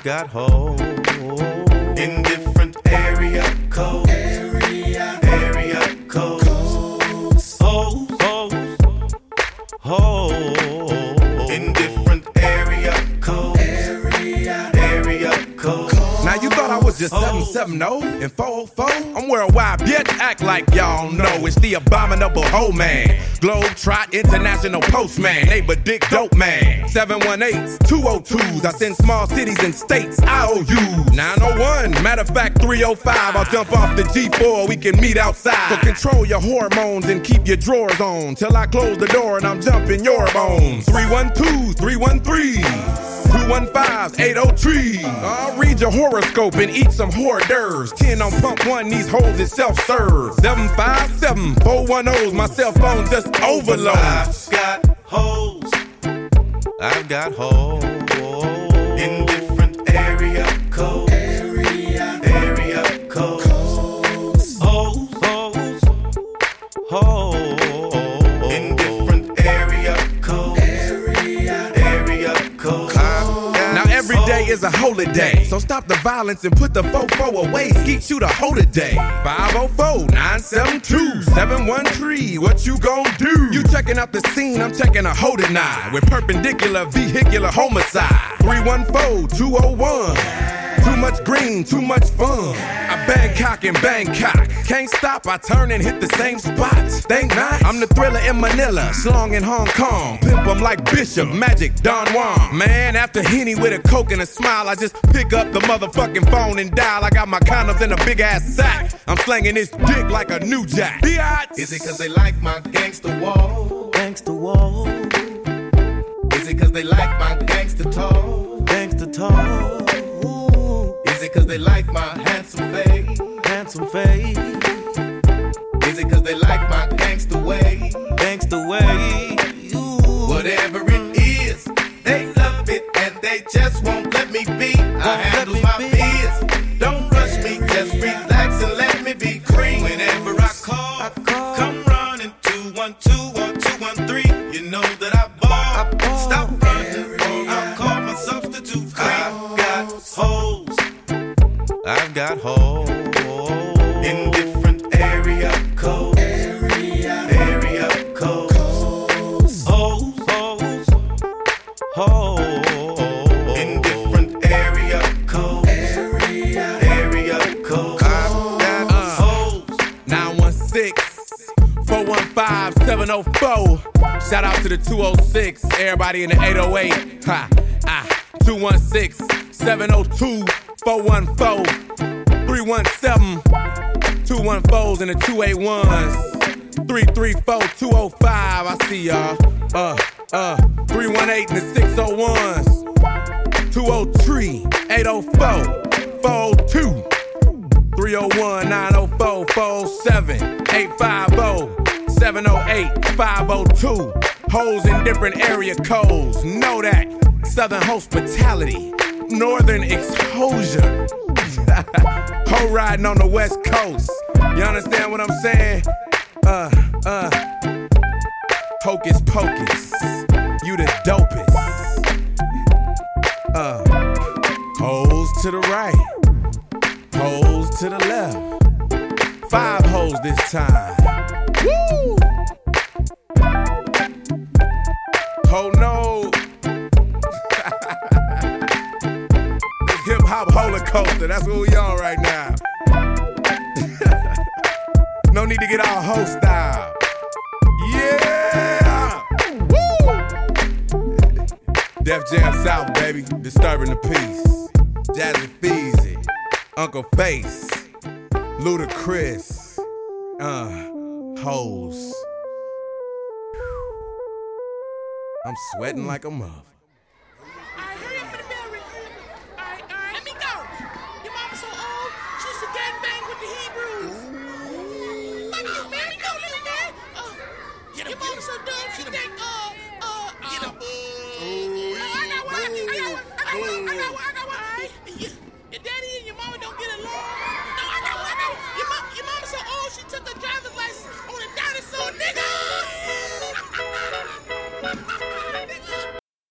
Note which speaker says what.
Speaker 1: I've got hoes in different area codes. Area codes. Hoes in different area codes. Area codes.
Speaker 2: Now you thought I was just 770 and 404? I'm worldwide, bitch, act like y'all know. It's the abominable hoe man, Globetrot International Postman, neighbor dick dope man. 718s, 202s, I send small cities and states IOUs. 901, matter of fact 305, I'll jump off the G4, we can meet outside. So control your hormones and keep your drawers on till I close the door and I'm jumping your bones. 312s, 313s. 215s, 803. I'll read your horoscope and eat some hors d'oeuvres. 10 on pump one, these hoes is self-serve. 757 410s, my cell phone just overloads.
Speaker 1: I've got hoes. I've got hoes in different area codes. Area codes. Hoes in different area codes. Area codes.
Speaker 2: Every day is a holiday, so stop the violence and put the fofo away. Skeet you the whole today. 504-972-713. What you gon' do? You checking out the scene, I'm checking a hoe tonight with perpendicular vehicular homicide. 314-201. Too much green, too much fun. I Bangkok and Bangkok. Can't stop, I turn and hit the same spot. Think not, I'm the thriller in Manila, slong in Hong Kong. Pimp 'em like Bishop, Magic, Don Juan. Man, after Henny with a coke and a smile, I just pick up the motherfucking phone and dial. I got my condoms in a big ass sack. I'm slanging this dick like a new jack.
Speaker 1: Is it cause they like my gangster wall?
Speaker 3: Gangsta wall.
Speaker 1: Is it cause they like my gangster talk?
Speaker 3: Gangsta talk.
Speaker 1: Is it cause they like my handsome face?
Speaker 3: Handsome face.
Speaker 1: Is it cause they like my gangster way?
Speaker 3: Gangsta way.
Speaker 1: Whatever it is, they love it and they just won't let me be. I handle my biz. Don't rush me, just relax and let me be free. Whenever I call, come running 212 or 213. You know that I ball. Stop running or I'll call my substitute free. I've got hoes in different area codes. Area codes. Hoes in different area codes. Area codes. I've got hoes.
Speaker 2: 916-415-704. Shout out to the 206, everybody in the 808. 216-702. 414, 317, 214s and the 281s, 334-205, I see y'all. 318 and the 601s, 203-804, 402, 301-904-407, 850-708-502. Hoes in different area codes, know that. Southern hospitality. Northern exposure. Hoe riding on the West Coast. You understand what I'm saying? Hocus pocus. You the dopest. Hoes to the right. Hoes to the left. 5 hoes this time. Woo! Ho no. Hip-hop holocaust, that's what we on right now. No need to get all hoe style. Yeah! Woo! Def Jam South, baby. Disturbing the peace. Jazzy Feezy. Uncle Face. Ludacris. Hoes. I'm sweating like a mother.
Speaker 4: Your mama so dumb, she think,